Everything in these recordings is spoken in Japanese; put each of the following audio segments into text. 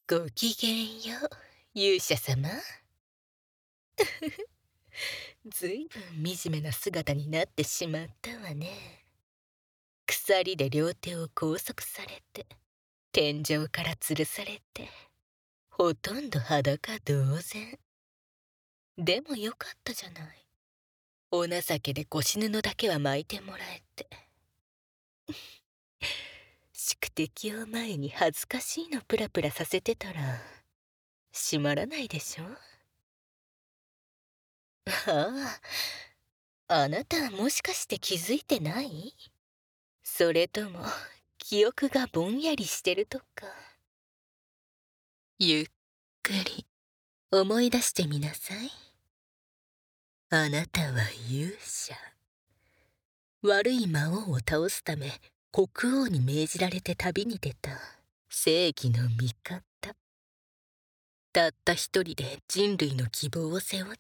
ごきげんよう、勇者様。ずいぶん惨めな姿になってしまったわね。鎖で両手を拘束されて、天井から吊るされて、ほとんど裸同然。でもよかったじゃない。お情けで腰布だけは巻いてもらえて。宿敵を前に恥ずかしいのプラプラさせてたら、閉まらないでしょ。ああ、あなたはもしかして気づいてない？それとも記憶がぼんやりしてるとか。ゆっくり思い出してみなさい。あなたは勇者。悪い魔王を倒すため国王に命じられて旅に出た正義の味方。たった一人で人類の希望を背負って。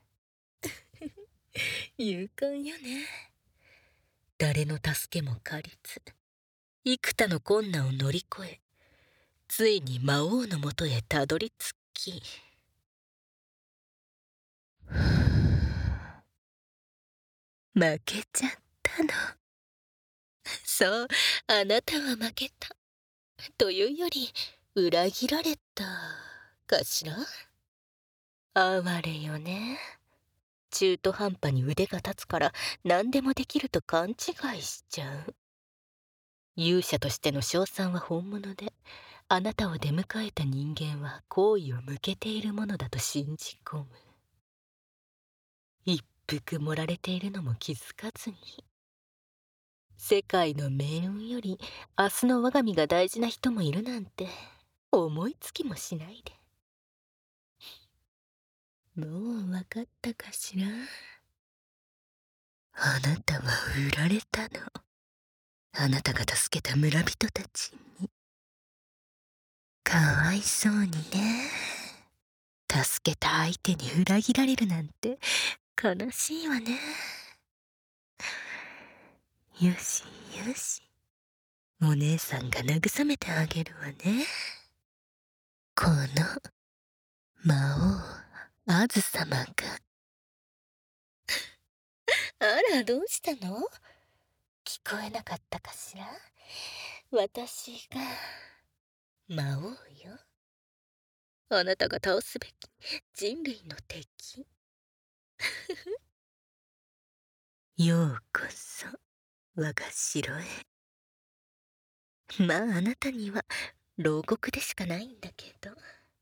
勇敢よね。誰の助けも借りず、幾多の困難を乗り越え、ついに魔王のもとへたどり着き。負けちゃったの。そう、あなたは負けた。というより、裏切られた、かしら。哀れよね。中途半端に腕が立つから何でもできると勘違いしちゃう。勇者としての称賛は本物で、あなたを出迎えた人間は好意を向けているものだと信じ込む。一服盛られているのも気づかずに。世界の命運より明日の我が身が大事な人もいるなんて思いつきもしないで。もう分かったかしら。あなたは売られたの。あなたが助けた村人たちに。かわいそうにね。助けた相手に裏切られるなんて悲しいわね。よしよし、お姉さんが慰めてあげるわね。この魔王アズ様が。あら、どうしたの？聞こえなかったかしら。私が魔王よ。あなたが倒すべき人類の敵。ようこそ我が城へ。まあ、あなたには牢獄でしかないんだけど。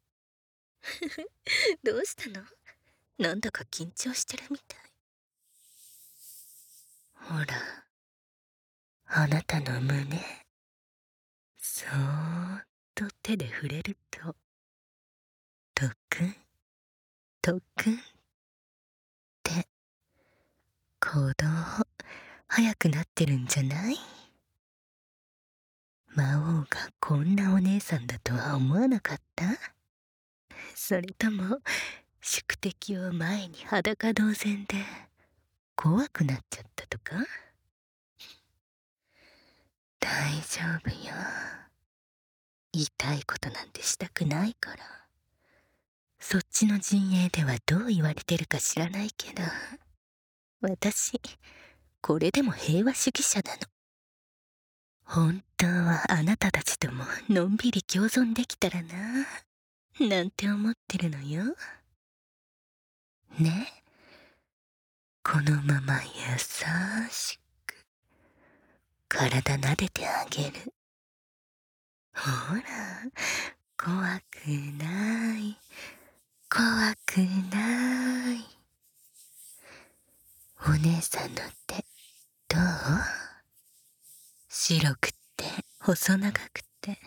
どうしたの？なんだか緊張してるみたい。ほら、あなたの胸、そーっと手で触れると、トクントクンって鼓動速くなってるんじゃない？魔王がこんなお姉さんだとは思わなかった？それとも宿敵を前に裸同然で怖くなっちゃったとか？大丈夫よ。痛いことなんてしたくないから。そっちの陣営ではどう言われてるか知らないけど、私これでも平和主義者なの。本当はあなたたちとものんびり共存できたらな、なんて思ってるのよ。ね、このまま優しく体撫でてあげる。ほら、怖くない、怖くない。お姉さんの手どう？白くて細長くて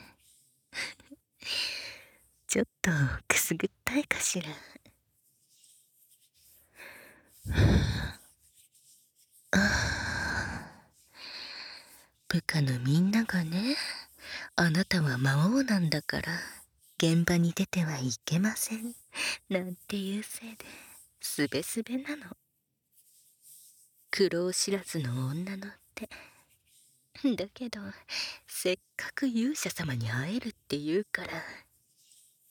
ちょっとくすぐったいかしら。部下のみんながね、あなたは魔王なんだから現場に出てはいけませんなんていうせいですべすべなの。苦労知らずの女の手だけど、せっかく勇者様に会えるって言うから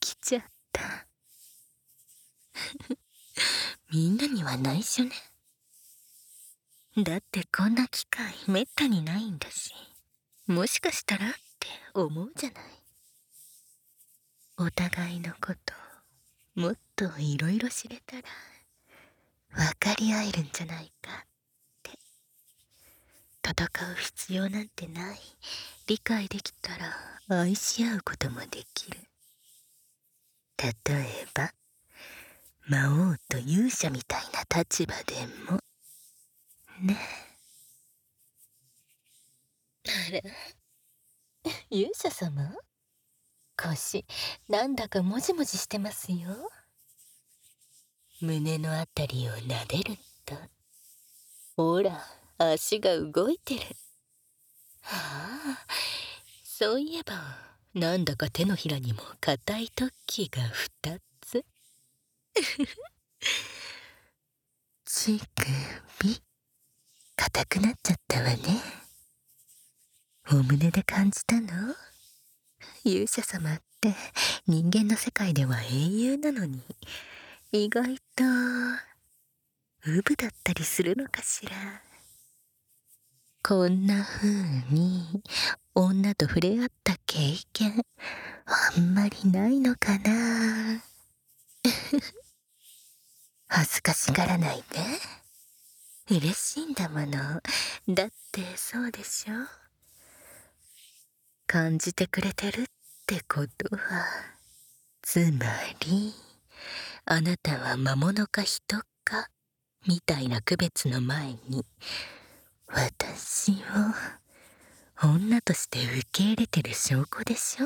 きちゃった。みんなには内緒ね。だってこんな機会めったにないんだし、もしかしたらって思うじゃない。お互いのこともっといろいろ知れたら分かり合えるんじゃないかって。戦う必要なんてない。理解できたら愛し合うこともできる。例えば魔王と勇者みたいな立場でもね。あれ、勇者様、腰なんだかもじもじしてますよ。胸のあたりを撫でると、ほら足が動いてる。はあ、そういえばなんだか手のひらにも硬い突起が2つ。乳首硬くなっちゃったわね。お胸で感じたの？勇者様って人間の世界では英雄なのに、意外とウブだったりするのかしら。こんな風に女と触れ合った経験あんまりないのかな。恥ずかしがらないで。嬉しいんだもの。だってそうでしょ。感じてくれてるってことは、つまりあなたは魔物か人かみたいな区別の前に、私を女として受け入れてる証拠でしょ。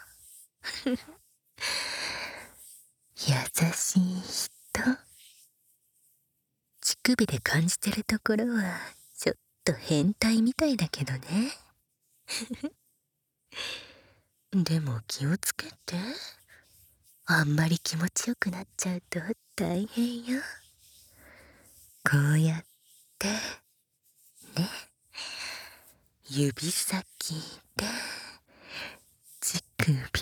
優しい人。乳首で感じてるところはちょっと変態みたいだけどね。でも気をつけて。あんまり気持ちよくなっちゃうと大変よ。こうやってね、指先で乳首を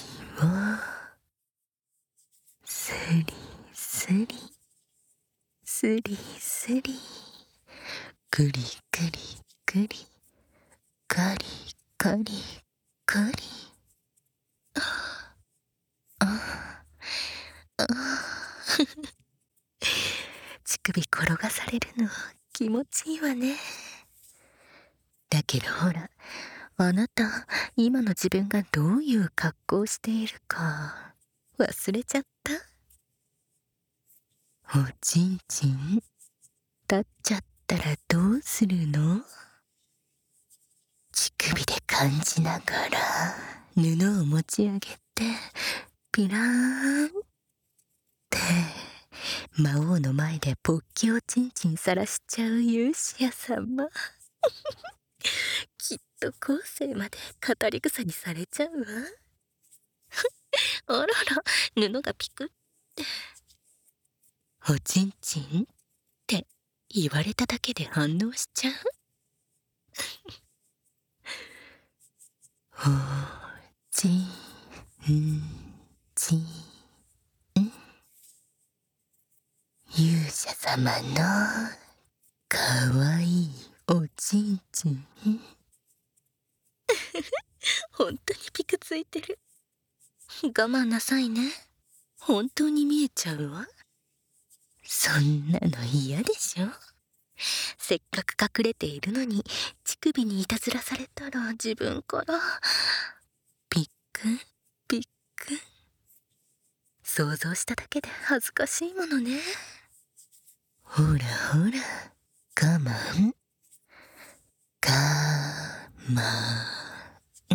スリスリスリスリ、グリグリグリ、ガリガリガリ。乳首転がされるの気持ちいいわね。だけどほら、あなた今の自分がどういう格好をしているか忘れちゃった？おちんちん立っちゃったらどうするの？乳首で感じながら布を持ち上げてピラーンって魔王の前でポッキをちんちんさらしちゃう勇者様。きっと後世まで語り草にされちゃうわ。あらら、布がピクって。おちんちんって言われただけで反応しちゃう。おちんちん、勇者様のかわいいおちんちん。本当にピクついてる。我慢なさいね。本当に見えちゃうわ。そんなの嫌でしょ。せっかく隠れているのに乳首にいたずらされたら自分からピックンピックン。想像しただけで恥ずかしいものね。ほらほら、我慢我慢。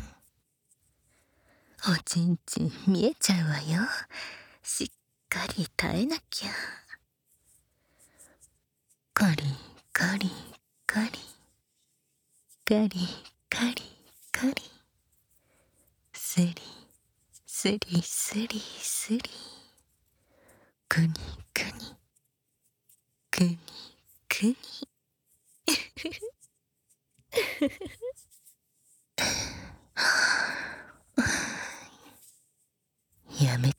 おちんちん見えちゃうわよ。しっかり耐えなきゃ。ガリガリガリガリガリガリ、スリスリスリスリ、グニグニグニグニ。やめ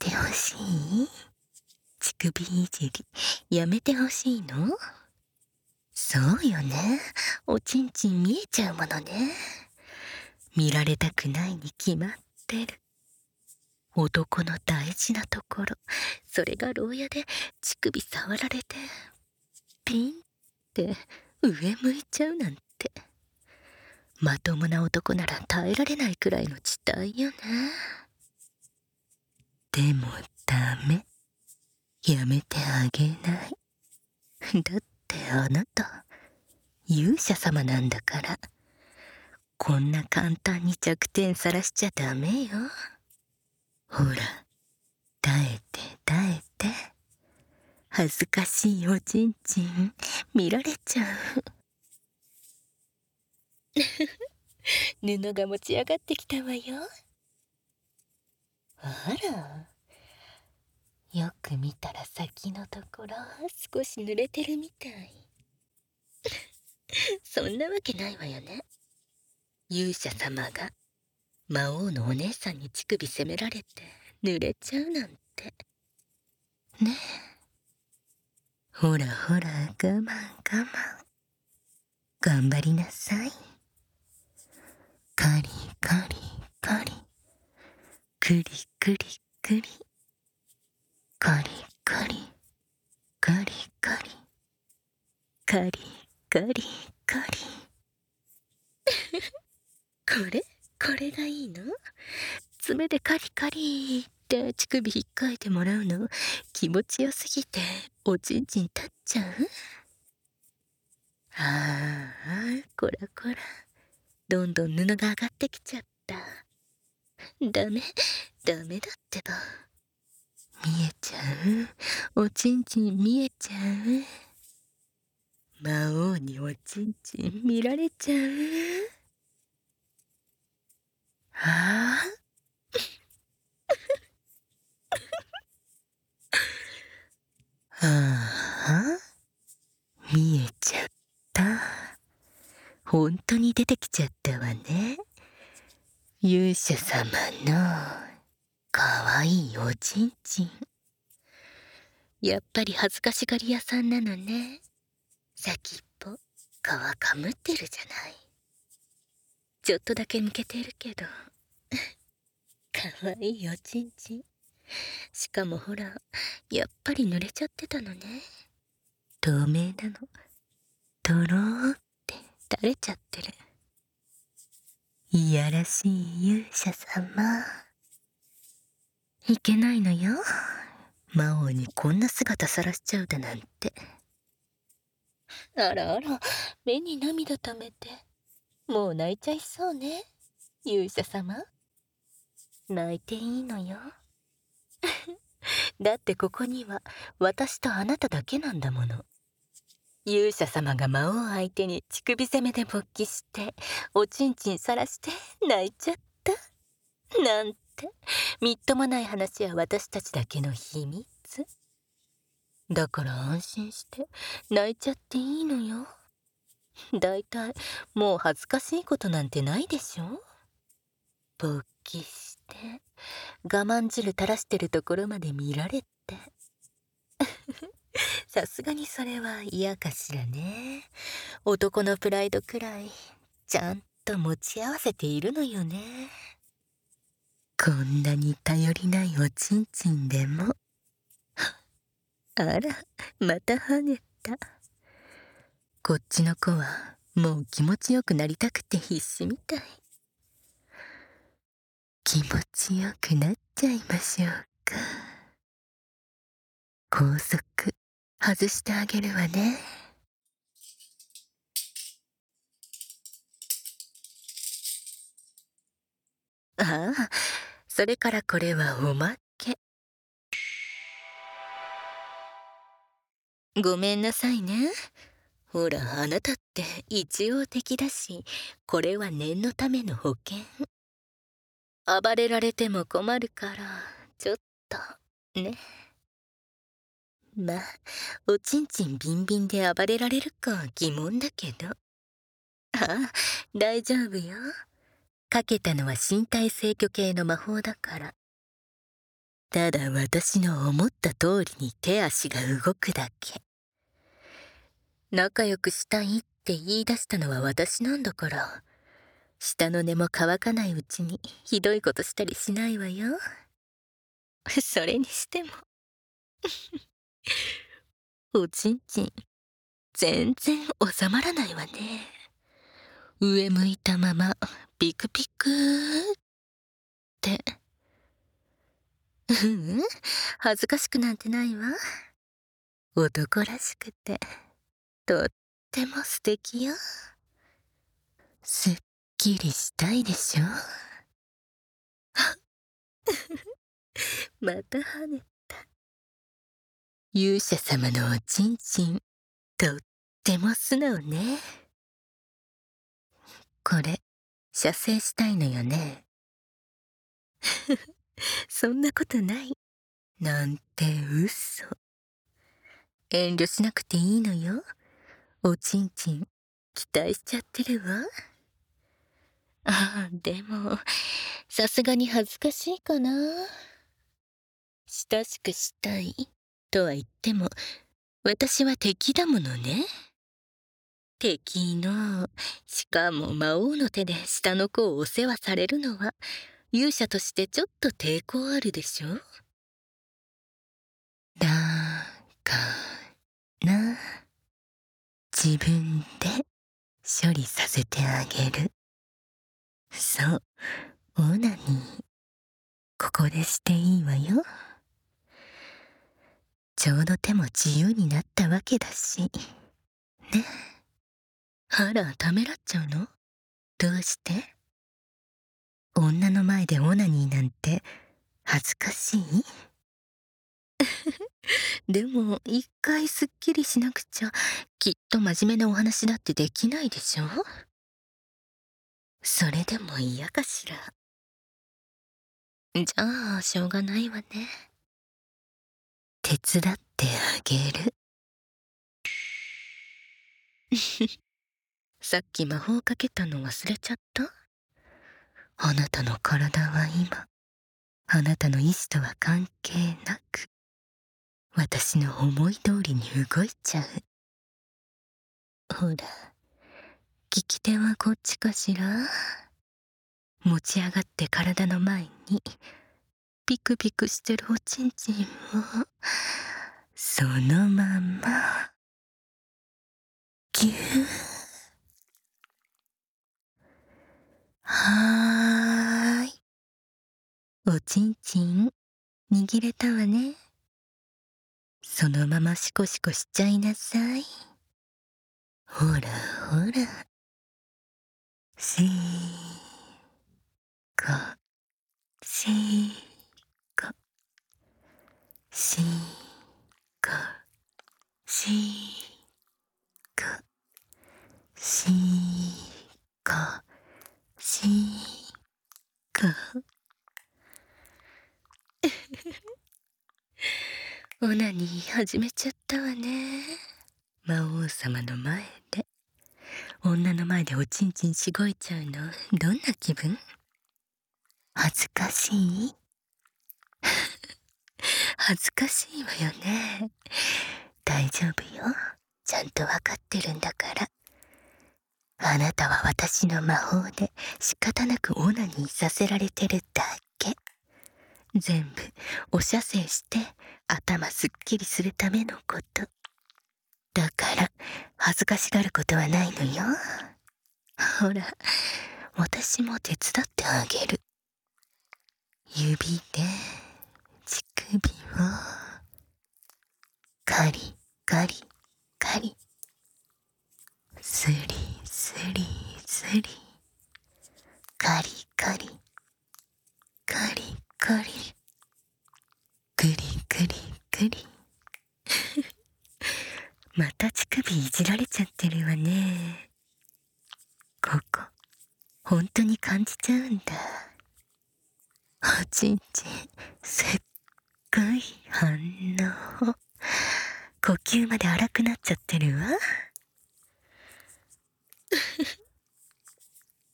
しい？乳首いじりやめてほしいの？そうよね。おちんちん見えちゃうものね。見られたくないに決まってる。男の大事なところ、それが牢屋で乳首触られてピンって上向いちゃうなんて、まともな男なら耐えられないくらいの事態よね。でもダメ、やめてあげない。だってあなた勇者様なんだから、こんな簡単に弱点さらしちゃダメよ。ほら、耐えて耐えて。恥ずかしいおちんちん見られちゃう。布が持ち上がってきたわよ。あら、よく見たら先のところ少し濡れてるみたい。そんなわけないわよね。勇者様が魔王のお姉さんに乳首責められて濡れちゃうなんてね。ほらほら、我慢我慢、頑張りなさい。カリカリカリ、クリクリクリ、カリカリカリカリカリカリカリ。これがいいの？爪でカリカリって乳首引っかいてもらうの気持ちよすぎておちんちん立っちゃう？ああ、こらこら、どんどん布が上がってきちゃった。ダメダメだってば。見えちゃう、おちんちん見えちゃう。魔王におちんちん見られちゃう。ああ、ああ、見えちゃった。本当に出てきちゃったわね。勇者様のかわいいおちんちん。やっぱり恥ずかしがり屋さんなのね。先っぽ皮かむってるじゃない。ちょっとだけむけてるけど、かわいいおちんちん。しかもほら、やっぱり濡れちゃってたのね。透明なの。とろーって垂れちゃってる。いやらしい勇者様。いけないのよ。魔王にこんな姿さらしちゃうだなんて。あらあら、目に涙ためて。もう泣いちゃいそうね。勇者様。泣いていいのよ。だってここには私とあなただけなんだもの。勇者様が魔王相手に乳首攻めで勃起しておちんちんさらして泣いちゃったなんて、みっともない話は私たちだけの秘密だから、安心して泣いちゃっていいのよ。だいたいもう恥ずかしいことなんてないでしょ。勃起して我慢汁垂らしてるところまで見られて、さすがにそれは嫌かしらね。男のプライドくらいちゃんと持ち合わせているのよね。こんなに頼りないおちんちんでも。あら、また跳ねた。こっちの子はもう気持ちよくなりたくて必死みたい。気持ちよくなっちゃいましょうか。高速外してあげるわね。ああ、それからこれはおまけ。ごめんなさいね。ほら、あなたって一応的だし、これは念のための保険。暴れられても困るから、ちょっとね。まあ、おちんちんビンビンで暴れられるか疑問だけど。ああ、大丈夫よ。かけたのは身体制御系の魔法だから。 ただ私の思った通りに手足が動くだけ。仲良くしたいって言い出したのは私なんだから、下の根も乾かないうちにひどいことしたりしないわよ。それにしてもおちんちん全然収まらないわね。上向いたままピクピクって。恥ずかしくなんてないわ。男らしくてとっても素敵よ。すっきりしたいでしょ。また跳ねた。勇者様のおちんちんとっても素直ね。これ射精したいのよね。そんなことない。なんて嘘。遠慮しなくていいのよ。おちんちん期待しちゃってるわ。でもさすがに恥ずかしいかな。親しくしたいとは言っても私は敵だものね。敵の、しかも魔王の手で下の子をお世話されるのは勇者としてちょっと抵抗あるでしょ。だから自分で処理させてあげる。そう、オナニーここでしていいわよ。ちょうど手も自由になったわけだしね。あら、ためらっちゃうの？どうして？女の前でオナニーなんて恥ずかしい？でも一回すっきりしなくちゃきっと真面目なお話だってできないでしょ。それでも嫌かしら。じゃあしょうがないわね。手伝ってあげる。さっき魔法かけたの忘れちゃった？あなたの体は今あなたの意志とは関係なく私の思い通りに動いちゃう。ほら、利き手はこっちかしら。持ち上がって体の前にピクピクしてるおちんちんをそのままギュー。はーい、おちんちん握れたわね。そのままシコシコしちゃいなさい。ほらほら、しーこしーこしーこしーこしーこしーこ。オナニー始めちゃったわね。魔王様の前で女の前でおちんちんしごいちゃうのどんな気分？恥ずかしい？恥ずかしいわよね。大丈夫よ、ちゃんとわかってるんだから。あなたは私の魔法で仕方なくオナニーさせられてるだけ。全部お射精して頭すっきりするためのこと。だから恥ずかしがることはないのよ。ほら、私も手伝ってあげる。指で乳首をカリカリカリ、スリスリスリ、カリカリカリカリ、グリグリグリ。また乳首いじられちゃってるわね。ここ本当に感じちゃうんだ。おちんちんすっごい反応。呼吸まで荒くなっちゃってるわ。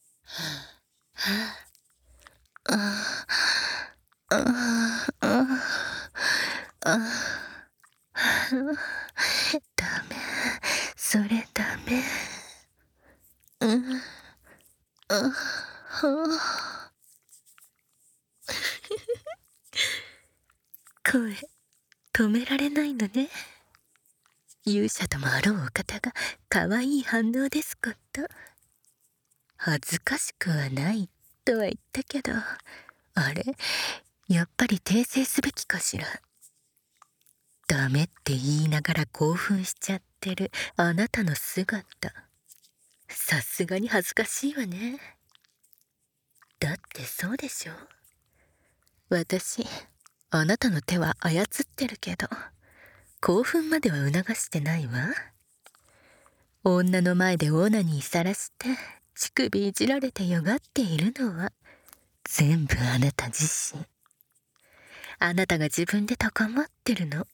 はあ、ああ、ああ、 あダメ、それダメ。声止められないのね。勇者ともあろうお方が可愛い反応ですこと。恥ずかしくはないとは言ったけど、あれ、やっぱり訂正すべきかしら。ダメって言いながら興奮しちゃってるあなたの姿、さすがに恥ずかしいわね。だってそうでしょ。私、あなたの手は操ってるけど、興奮までは促してないわ。女の前でオナニーさらして乳首いじられてよがっているのは全部あなた自身。あなたが自分で高まってるの。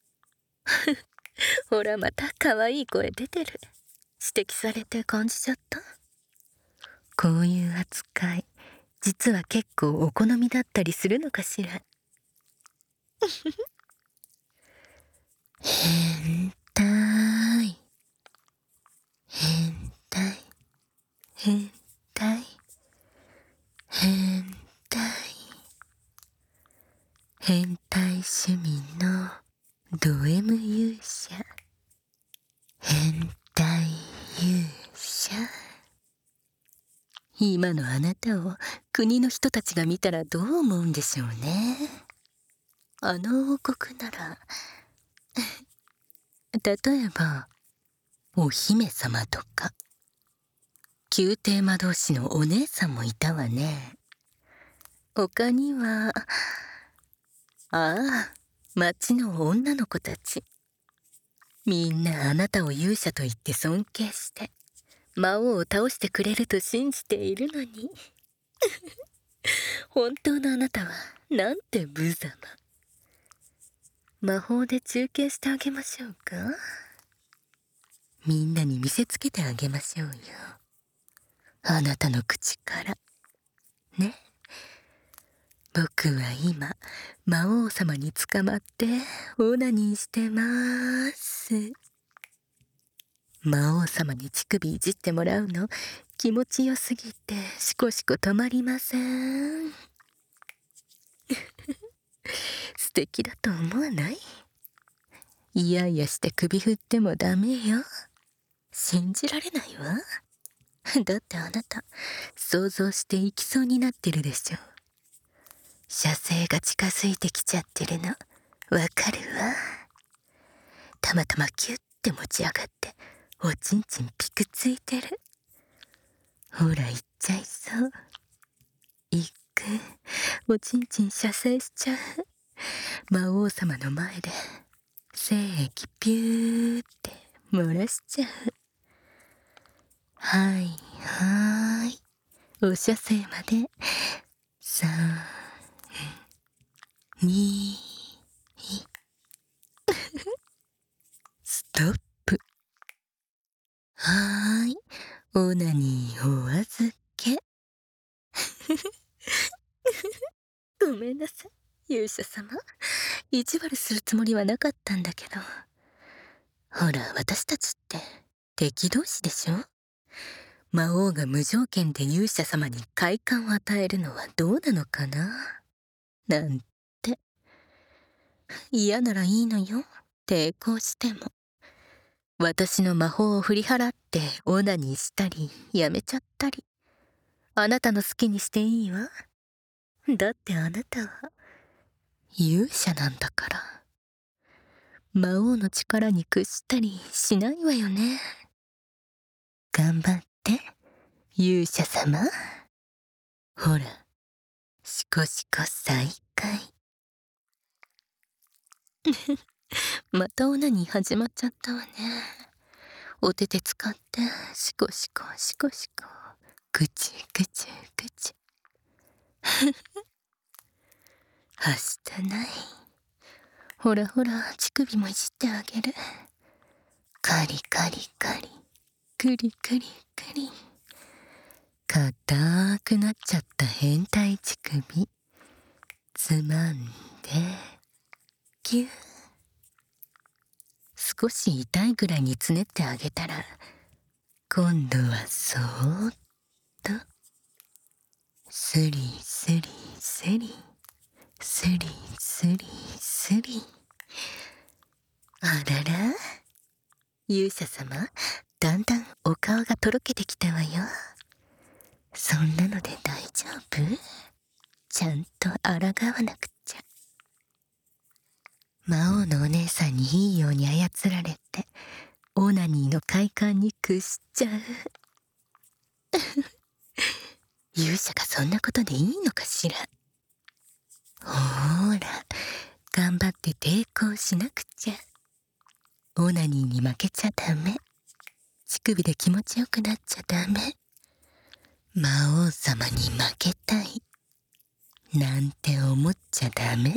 ほらまた可愛い声出てる。指摘されて感じちゃった。こういう扱い、実は結構お好みだったりするのかしら。変態変態変態変態変態趣味のド M 勇者。変態勇者。今のあなたを国の人たちが見たらどう思うんでしょうね。あの王国なら例えばお姫様とか宮廷魔導士のお姉さんもいたわね。他には町の女の子たち、みんなあなたを勇者と言って尊敬して魔王を倒してくれると信じているのに本当のあなたはなんて無様。魔法で中継してあげましょうか。みんなに見せつけてあげましょうよ、あなたの口からね。僕は今魔王様に捕まってオナニーしてます。魔王様に乳首いじってもらうの気持ちよすぎてしこしこ止まりません。素敵だと思わない？いやいやして首振ってもダメよ。信じられないわ。だってあなた想像していきそうになってるでしょ。射精が近づいてきちゃってるのわかるわ。たまたまキュッて持ち上がっておちんちんピクついてる。ほら行っちゃいそう。行く。おちんちん射精しちゃう。魔王様の前で精液ピューって漏らしちゃう。はいはーい、お射精まで3、2、ストップ。はーい、オナニーお預け。ごめんなさい勇者様、意地悪するつもりはなかったんだけど。ほら私たちって敵同士でしょ。魔王が無条件で勇者様に快感を与えるのはどうなのかななんて。嫌ならいいのよ、抵抗しても。私の魔法を振り払ってオナニーしたりやめちゃったり、あなたの好きにしていいわ。だってあなたは勇者なんだから。魔王の力に屈したりしないわよね。頑張って勇者様。ほらシコシコ再開。またオナニー始まっちゃったわね。お手手使ってシコシコシコシコ、ぐちぐちぐち。はしたない。ほらほら乳首もいじってあげる。カリカリカリ、クリクリクリ。硬くなっちゃった変態乳首つまんでキュー。少し痛いぐらいにつねってあげたら、今度はそーっとスリスリスリスリスリスリ。あらら、勇者様、だんだんお顔がとろけてきたわよ。そんなので大丈夫？ちゃんと抗わなくちゃ。魔王のお姉さんにいいように操られて、オナニーの快感に屈しちゃう。勇者がそんなことでいいのかしら。ほーら、頑張って抵抗しなくちゃ。オナニーに負けちゃダメ。乳首で気持ちよくなっちゃダメ。魔王様に負けたいなんて思っちゃダメ。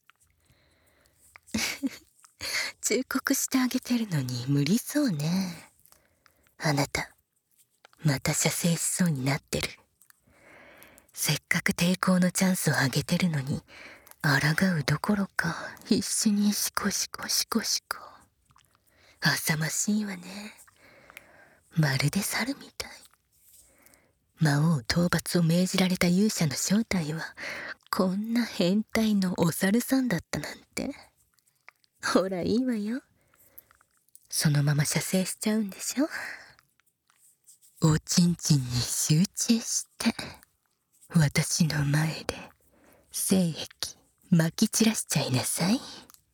忠告してあげてるのに無理そうね。あなた、また射精しそうになってる。せっかく抵抗のチャンスをあげてるのに、抗うどころか必死にシコシコシコシコ。浅ましいわね。まるで猿みたい。魔王討伐を命じられた勇者の正体はこんな変態のお猿さんだったなんて。ほらいいわよ。そのまま射精しちゃうんでしょ。おちんちんに集中して私の前で精液まき散らしちゃいなさい。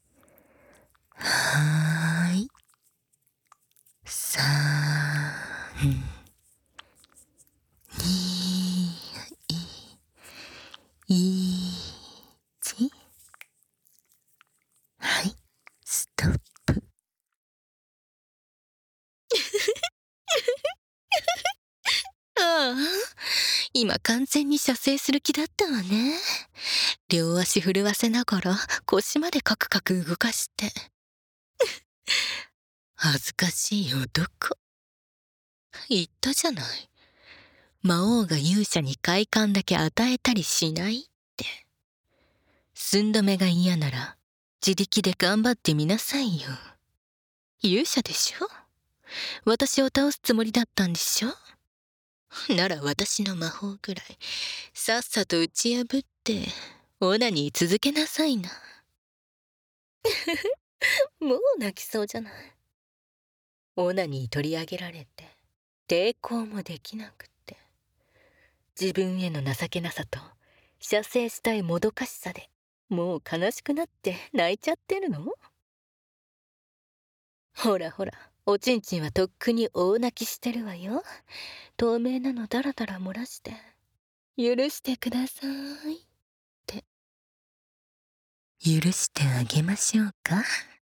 はーい。3、2、1。はい、ストップ。ああ、今完全に射精する気だったわね。両足震わせながら腰までカクカク動かして。恥ずかしい男。言ったじゃない。魔王が勇者に快感だけ与えたりしないって。寸止めが嫌なら自力で頑張ってみなさいよ。勇者でしょ。私を倒すつもりだったんでしょ。なら私の魔法ぐらいさっさと打ち破ってオナニー続けなさいな。もう泣きそうじゃない。オナニー取り上げられて抵抗もできなくて、自分への情けなさと射精したいもどかしさでもう悲しくなって泣いちゃってるの。ほらほら、おちんちんはとっくに大泣きしてるわよ。透明なのダラダラ漏らして許してくださいって。許してあげましょうか。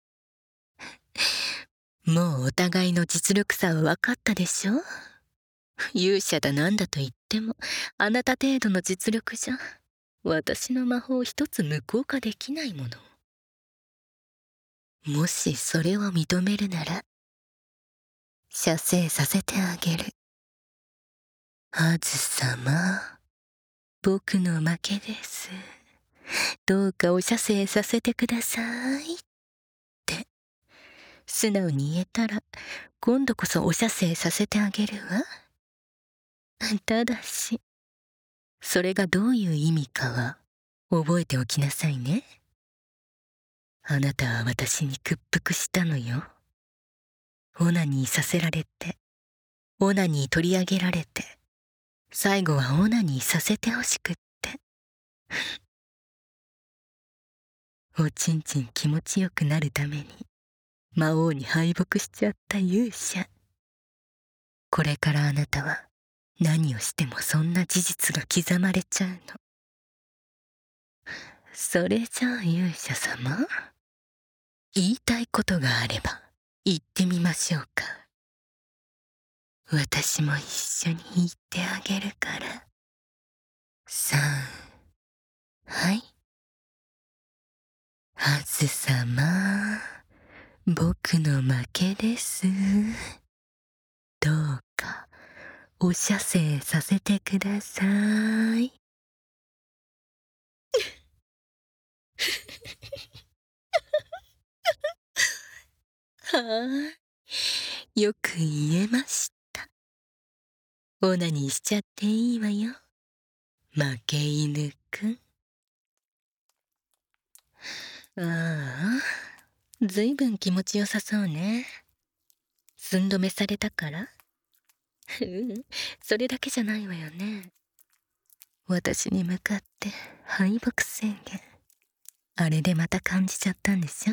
もうお互いの実力差は分かったでしょ。勇者だなんだと言ってもあなた程度の実力じゃ私の魔法一つ無効化できないもの。もしそれを認めるなら射精させてあげる。ハズ様、僕の負けです。どうかお射精させてくださいって素直に言えたら今度こそお射精させてあげるわ。ただしそれがどういう意味かは覚えておきなさいね。あなたは私に屈服したのよ。オナニーさせられてオナニー取り上げられて最後はオナニーさせてほしくって。おちんちん気持ちよくなるために魔王に敗北しちゃった勇者。これからあなたは何をしてもそんな事実が刻まれちゃうの。それじゃあ勇者様、言いたいことがあれば言ってみましょうか。私も一緒に言ってあげるから。3、はい。ハズ様、僕の負けです。どうかお射精させてください。 はあ、よく言えました。オナニーしちゃっていいわよ、負け犬くん。ああ、ずいぶん気持ちよさそうね。寸止めされたから？うん、それだけじゃないわよね。私に向かって敗北宣言、あれでまた感じちゃったんでしょ？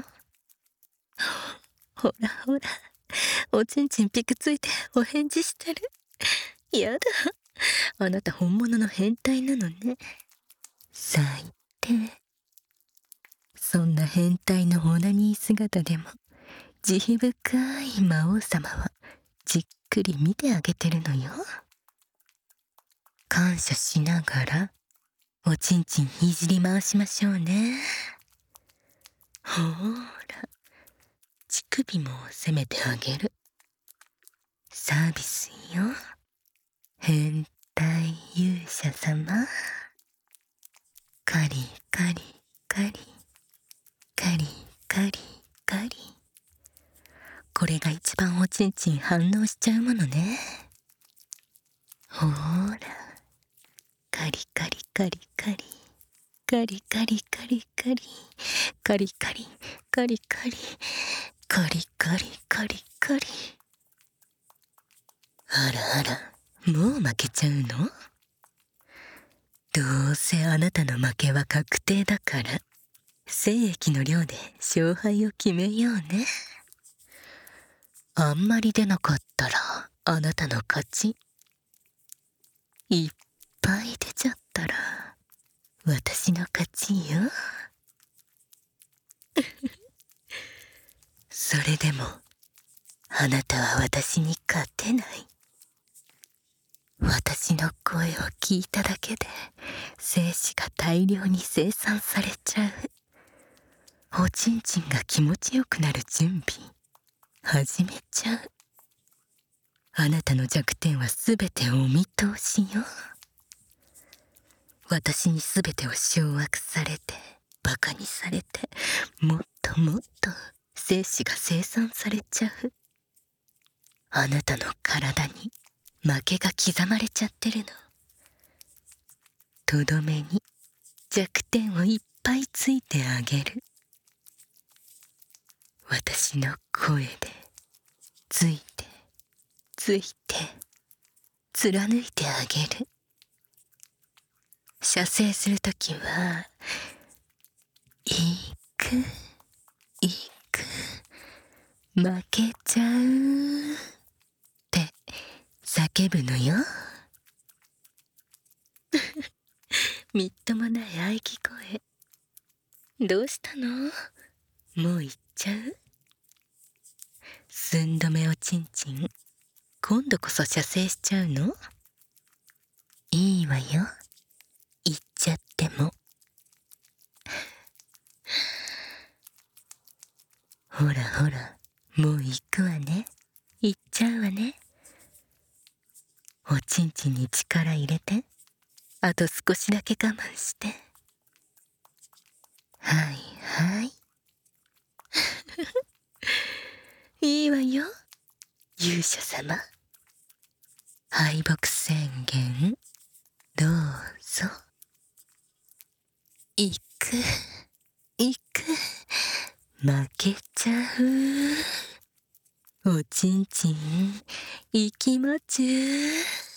ほらほら、おちんちんピクついてお返事してる。やだ、あなた本物の変態なのね。最低。そんな変態のオナニー姿でも慈悲深い魔王様はじっくり見てあげてるのよ。感謝しながらおちんちんいじり回しましょうね。ほーら、乳首も攻めてあげる。サービスよ、変態勇者様。カリカリカリカリカリカリ。これが一番おちんちん反応しちゃうものね。ほーら、カリカリカリカリカリカリカリカリカリカリカリカリカリカリカリカリ。あらあら、もう負けちゃうの？どうせあなたの負けは確定だから、精液の量で勝敗を決めようね。あんまり出なかったらあなたの勝ち。いっぱい出ちゃったら私の勝ちよ。それでもあなたは私に勝てない。私の声を聞いただけで精子が大量に生産されちゃう。おちんちんが気持ちよくなる準備始めちゃう。あなたの弱点はすべてお見通しよ。私にすべてを掌握されてバカにされて、もっともっと精子が生産されちゃう。あなたの体に負けが刻まれちゃってるの。とどめに弱点をいっぱいついてあげる。私の声でついてついて貫いてあげる。射精するときは、いくいく負けちゃうって叫ぶのよ。みっともない喘ぎ声。どうしたの？もう行っちゃう？寸止めおちんちん、今度こそ射精しちゃうの？いいわよ、行っちゃっても。ほらほら、もう行くわね。行っちゃうわね。おちんちんに力入れて、あと少しだけ我慢して。はいはい。いいわよ、勇者様。敗北宣言、どうぞ。行く行く、負けちゃう。おちんちん行きまちゅ。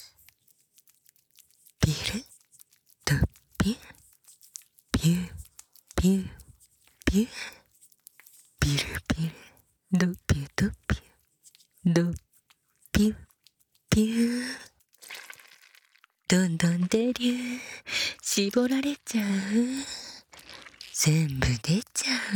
ビルドビュビュビュビュビルビルドビュドビュドビュビュ。どんどん出る、絞られちゃう、全部出ちゃ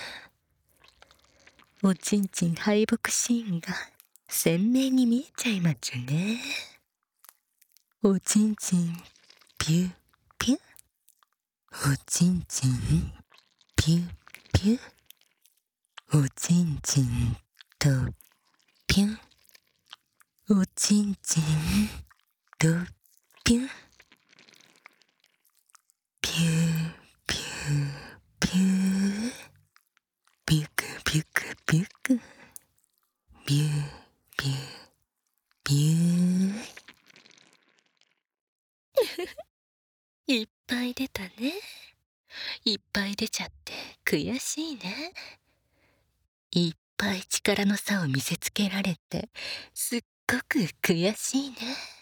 う。おちんちん敗北シーンが鮮明に見えちゃいまちゅね。おちんちんピュピュ、おちんちんピュピュ、おちんちんとピュン、おちんちんとピュン、ピューピューピュー、ピュクピュクピュク。 いっぱい出たね。いっぱい出ちゃって悔しいね。いっぱい力の差を見せつけられてすっごく悔しいね。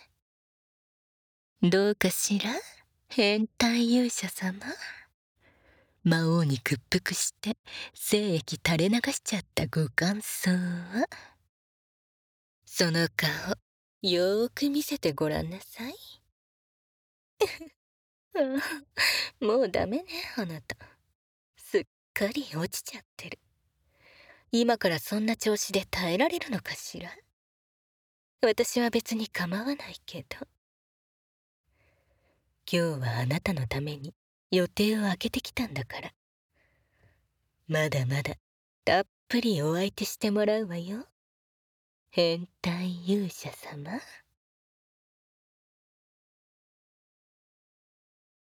どうかしら、変態勇者様。魔王に屈服して精液垂れ流しちゃったご感想は？その顔よーく見せてごらんなさい。もうダメね、あなた。すっかり落ちちゃってる。今からそんな調子で耐えられるのかしら。私は別に構わないけど。今日はあなたのために予定を空けてきたんだから。まだまだたっぷりお相手してもらうわよ。変態勇者様。